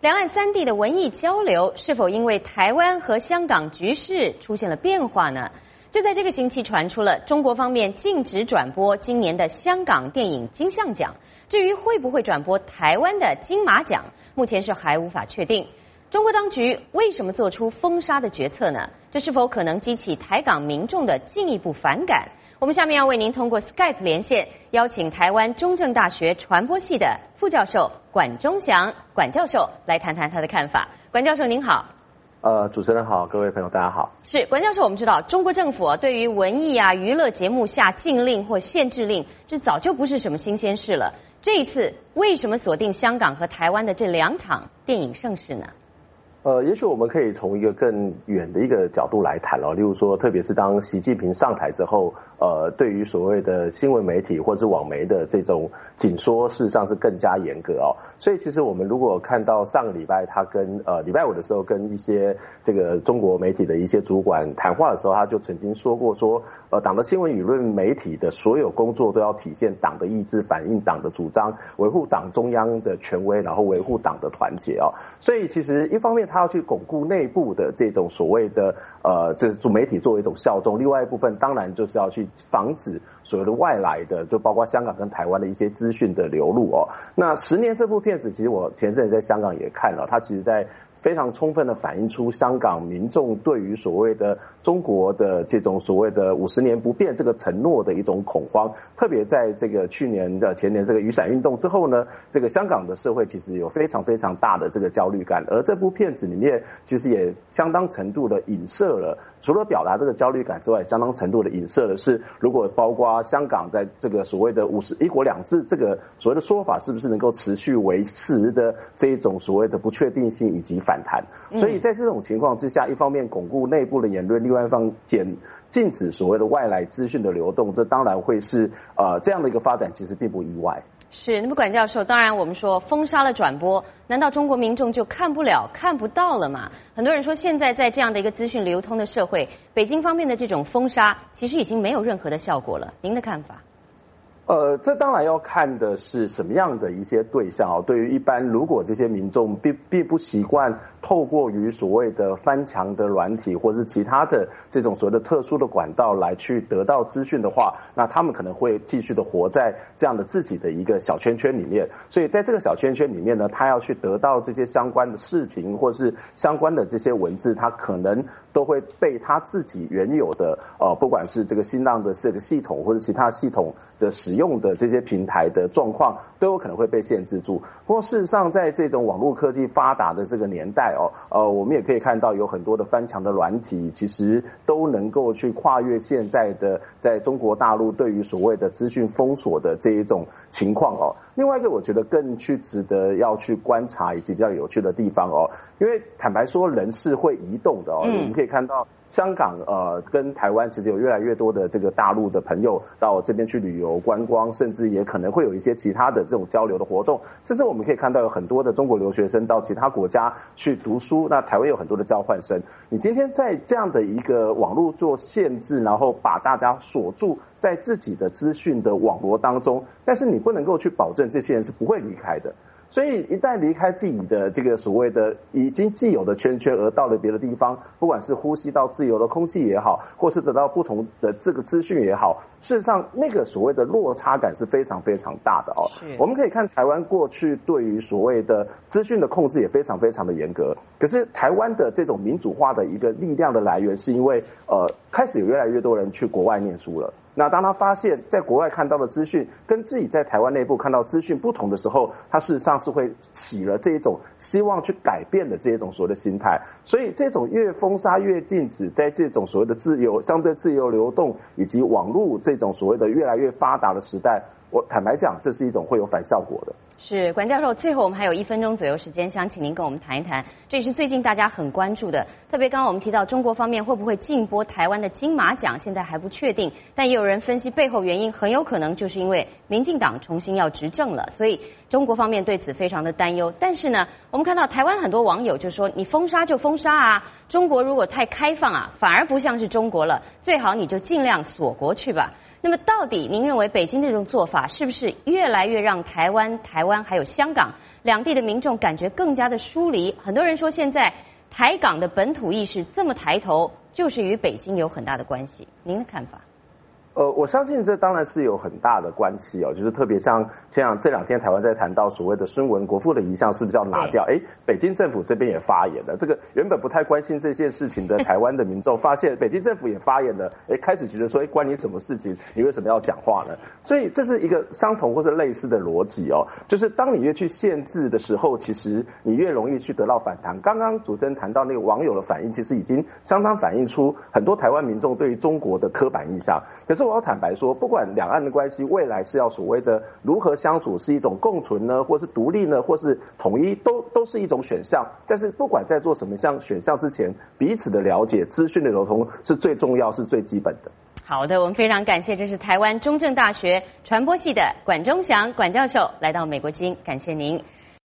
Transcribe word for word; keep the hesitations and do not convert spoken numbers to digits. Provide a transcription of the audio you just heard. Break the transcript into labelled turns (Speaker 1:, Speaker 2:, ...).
Speaker 1: 两岸三地的文艺交流是否因为台湾和香港局势出现了变化呢？就在这个星期传出了中国方面禁止转播今年的香港电影金像奖，至于会不会转播台湾的金马奖，目前是还无法确定。中国当局为什么做出封杀的决策呢？这是否可能激起台港民众的进一步反感？我们下面要为您通过 Skype 连线，邀请台湾中正大学传播系的副教授管中祥管教授来谈谈他的看法。管教授您好。
Speaker 2: 呃，主持人好，各位朋友大家好。
Speaker 1: 是管教授，我们知道中国政府啊对于文艺啊娱乐节目下禁令或限制令，这早就不是什么新鲜事了。这一次为什么锁定香港和台湾的这两场电影盛事呢？
Speaker 2: 呃，也许我们可以从一个更远的一个角度来谈哦，例如说，特别是当习近平上台之后，呃，对于所谓的新闻媒体或是网媒的这种紧缩，事实上是更加严格哦。所以其实我们如果看到上个礼拜他跟呃礼拜五的时候跟一些这个中国媒体的一些主管谈话的时候，他就曾经说过说，呃，党的新闻舆论媒体的所有工作都要体现党的意志，反映党的主张，维护党中央的权威，然后维护党的团结哦。所以其实一方面他要去巩固内部的这种所谓的呃，这主媒体作为一种效忠，另外一部分当然就是要去防止所谓的外来的，就包括香港跟台湾的一些资讯的流入哦。那十年这部片子，其实我前阵子在香港也看了，它其实在非常充分的反映出香港民众对于所谓的中国的这种所谓的五十年不变这个承诺的一种恐慌，特别在这个去年的前年这个雨伞运动之后呢，这个香港的社会其实有非常非常大的这个焦虑感，而这部片子里面其实也相当程度的影射了，除了表达这个焦虑感之外，相当程度的影射的是，如果包括香港在这个所谓的五十一国两制这个所谓的说法是不是能够持续维持的这一种所谓的不确定性以及反弹。所以在这种情况之下，一方面巩固内部的言论，另外一方减禁止所谓的外来资讯的流动，这当然会是呃这样的一个发展，其实并不意外。
Speaker 1: 是，那么管教授，当然我们说封杀了转播，难道中国民众就看不了、看不到了吗？很多人说，现在在这样的一个资讯流通的社会，北京方面的这种封杀，其实已经没有任何的效果了。您的看法？
Speaker 2: 呃，这当然要看的是什么样的一些对象哦。对于一般如果这些民众并并不习惯透过于所谓的翻墙的软体或是其他的这种所谓的特殊的管道来去得到资讯的话，那他们可能会继续的活在这样的自己的一个小圈圈里面。所以在这个小圈圈里面呢，他要去得到这些相关的视频或是相关的这些文字，他可能都会被他自己原有的呃，不管是这个新浪的这个系统或者其他系统的使用的这些平台的状况，都有可能会被限制住。不过事实上，在这种网络科技发达的这个年代哦，呃，我们也可以看到有很多的翻墙的软体，其实都能够去跨越现在的在中国大陆对于所谓的资讯封锁的这一种情况哦。另外一个我觉得更去值得要去观察以及比较有趣的地方哦，因为坦白说人是会移动的哦，嗯、我们可以看到香港呃跟台湾其实有越来越多的这个大陆的朋友到这边去旅游观光，甚至也可能会有一些其他的这种交流的活动，甚至我们可以看到有很多的中国留学生到其他国家去读书，那台湾有很多的交换生。你今天在这样的一个网络做限制，然后把大家锁住在自己的资讯的网络当中，但是你不能够去保证这些人是不会离开的。所以一旦离开自己的这个所谓的已经既有的圈圈，而到了别的地方，不管是呼吸到自由的空气也好，或是得到不同的这个资讯也好，事实上那个所谓的落差感是非常非常大的哦。我们可以看台湾过去对于所谓的资讯的控制也非常非常的严格，可是台湾的这种民主化的一个力量的来源，是因为呃开始有越来越多人去国外念书了。那当他发现在国外看到的资讯跟自己在台湾内部看到资讯不同的时候，他事实上是会起了这一种希望去改变的这一种所谓的心态。所以这种越封杀越禁止，在这种所谓的自由相对自由流动以及网络这种所谓的越来越发达的时代，我坦白讲，这是一种会有反效果的。
Speaker 1: 是管教授，最后我们还有一分钟左右时间，想请您跟我们谈一谈，这也是最近大家很关注的。特别刚刚我们提到中国方面会不会禁播台湾的金马奖，现在还不确定，但也有人分析背后原因很有可能就是因为民进党重新要执政了，所以中国方面对此非常的担忧。但是呢，我们看到台湾很多网友就说，你封杀就封杀啊，中国如果太开放啊，反而不像是中国了，最好你就尽量锁国去吧。那么到底您认为北京这种做法是不是越来越让台湾、台湾还有香港两地的民众感觉更加的疏离。很多人说，现在台港的本土意识这么抬头，就是与北京有很大的关系。您的看法？
Speaker 2: 呃，我相信这当然是有很大的关系哦，就是特别像像这两天台湾在谈到所谓的孙文国父的遗像是不是要拿掉？哎，北京政府这边也发言了，这个原本不太关心这件事情的台湾的民众发现北京政府也发言了，哎，开始觉得说，哎，关你什么事情？你为什么要讲话呢？所以这是一个相同或是类似的逻辑哦，就是当你越去限制的时候，其实你越容易去得到反弹。刚刚主持人谈到那个网友的反应，其实已经相当反映出很多台湾民众对于中国的刻板印象。可是我要坦白说，不管两岸的关系未来是要所谓的如何相处，是一种共存呢，或是独立呢，或是统一，都都是一种选项。但是不管在做什么项选项之前，彼此的了解、资讯的流通是最重要、是最基本的。
Speaker 1: 好的，我们非常感谢，这是台湾中正大学传播系的管中祥管教授来到美国之音，感谢您。